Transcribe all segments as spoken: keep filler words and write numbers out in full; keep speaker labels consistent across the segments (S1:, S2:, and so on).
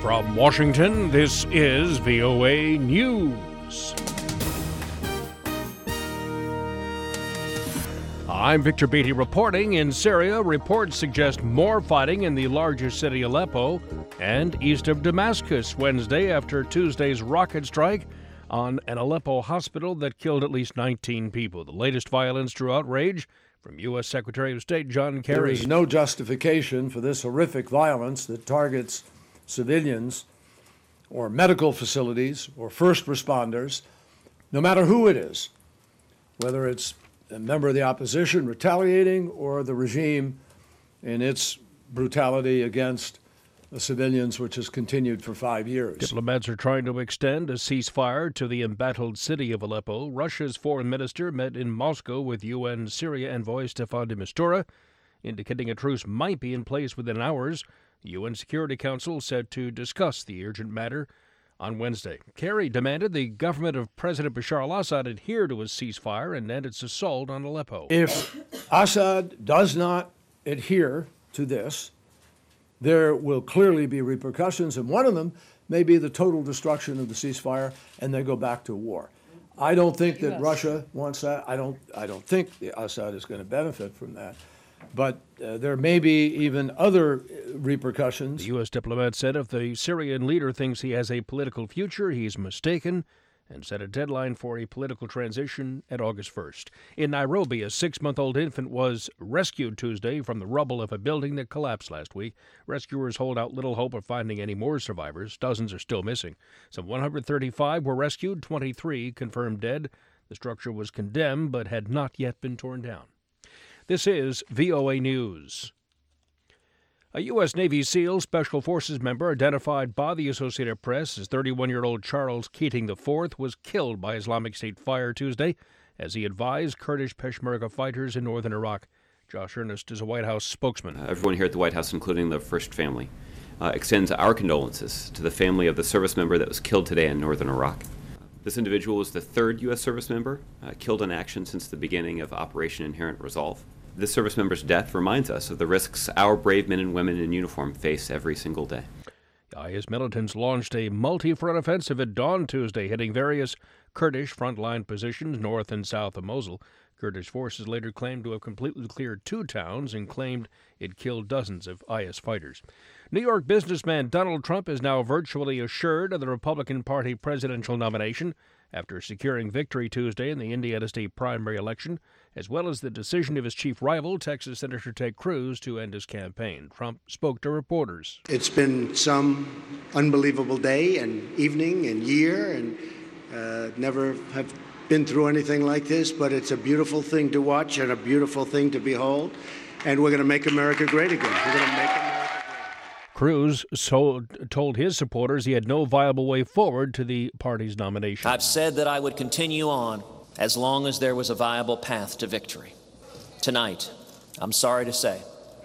S1: From Washington, this is V O A News. I'm Victor Beatty reporting. In Syria, reports suggest more fighting in the larger city Aleppo and east of Damascus Wednesday after Tuesday's rocket strike on an Aleppo hospital that killed at least nineteen people. The latest violence drew outrage from U S. Secretary of State John Kerry.
S2: There is no justification for this horrific violence that targets civilians or medical facilities or first responders, no matter who it is, whether it's a member of the opposition retaliating or the regime in its brutality against the civilians, which has continued for five years.
S1: Diplomats are trying to extend a ceasefire to the embattled city of Aleppo. Russia's foreign minister met in Moscow with U N Syria envoy Staffan de Mistura, indicating a truce might be in place within hours. The U N Security Council said to discuss the urgent matter on Wednesday. Kerry demanded the government of President Bashar al-Assad adhere to a ceasefire and end its assault on Aleppo.
S2: If Assad does not adhere to this, there will clearly be repercussions, and one of them may be the total destruction of the ceasefire, and they go back to war. I don't think that yes. Russia wants that. I don't. I don't think the Assad is going to benefit from that. But uh, there may be even other repercussions.
S1: The U S diplomat said if the Syrian leader thinks he has a political future, he's mistaken, and set a deadline for a political transition at August first. In Nairobi, a six-month-old infant was rescued Tuesday from the rubble of a building that collapsed last week. Rescuers hold out little hope of finding any more survivors. Dozens are still missing. Some one hundred thirty-five were rescued, twenty-three confirmed dead. The structure was condemned but had not yet been torn down. This is V O A News. A U S. Navy SEAL Special Forces member identified by the Associated Press as thirty-one-year-old Charles Keating the fourth was killed by Islamic State fire Tuesday as he advised Kurdish Peshmerga fighters in northern Iraq. Josh Earnest is a White House spokesman.
S3: Uh, everyone here at the White House, including the First Family, uh, extends our condolences to the family of the service member that was killed today in northern Iraq. This individual was the third U S service member uh, killed in action since the beginning of Operation Inherent Resolve. This service member's death reminds us of the risks our brave men and women in uniform face every single day.
S1: I S militants launched a multi-front offensive at dawn Tuesday, hitting various Kurdish frontline positions north and south of Mosul. Kurdish forces later claimed to have completely cleared two towns and claimed it killed dozens of I S fighters. New York businessman Donald Trump is now virtually assured of the Republican Party presidential nomination after securing victory Tuesday in the Indiana state primary election, as well as the decision of his chief rival, Texas Senator Ted Cruz, to end his campaign. Trump spoke to reporters.
S4: It's been some unbelievable day and evening and year, and uh, never have been through anything like this, but it's a beautiful thing to watch and a beautiful thing to behold, and we're going to make America great again. We're going to make America great.
S1: Cruz sold, told his supporters he had no viable way forward to the party's nomination.
S5: I've said that I would continue on as long as there was a viable path to victory. Tonight, I'm sorry to say,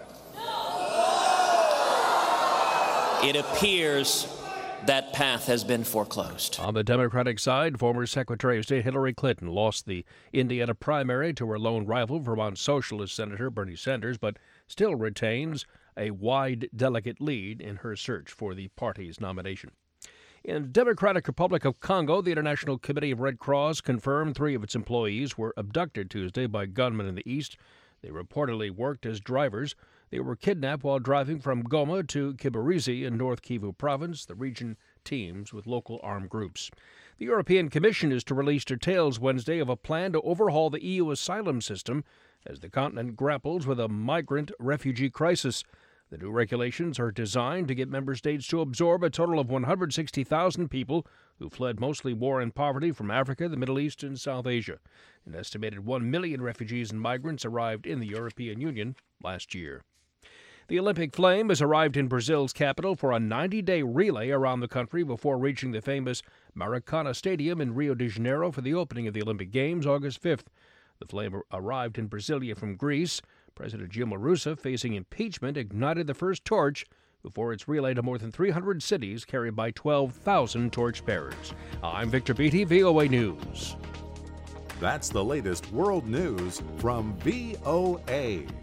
S5: it appears that path has been foreclosed.
S1: On the Democratic side, former Secretary of State Hillary Clinton lost the Indiana primary to her lone rival, Vermont Socialist Senator Bernie Sanders, but still retains a wide delegate lead in her search for the party's nomination. In the Democratic Republic of Congo, the International Committee of Red Cross confirmed three of its employees were abducted Tuesday by gunmen in the east. They reportedly worked as drivers. They were kidnapped while driving from Goma to Kibirizi in North Kivu province. The region teams with local armed groups. The European Commission is to release details Wednesday of a plan to overhaul the E U asylum system as the continent grapples with a migrant refugee crisis. The new regulations are designed to get member states to absorb a total of one hundred sixty thousand people who fled mostly war and poverty from Africa, the Middle East, and South Asia. An estimated one million refugees and migrants arrived in the European Union last year. The Olympic flame has arrived in Brazil's capital for a ninety-day relay around the country before reaching the famous Maracana Stadium in Rio de Janeiro for the opening of the Olympic Games August fifth. The flame arrived in Brasilia from Greece. President Dilma Rousseff, facing impeachment, ignited the first torch before it's relayed to more than three hundred cities carried by twelve thousand torchbearers. I'm Victor Beatty, V O A News.
S6: That's the latest world news from V O A.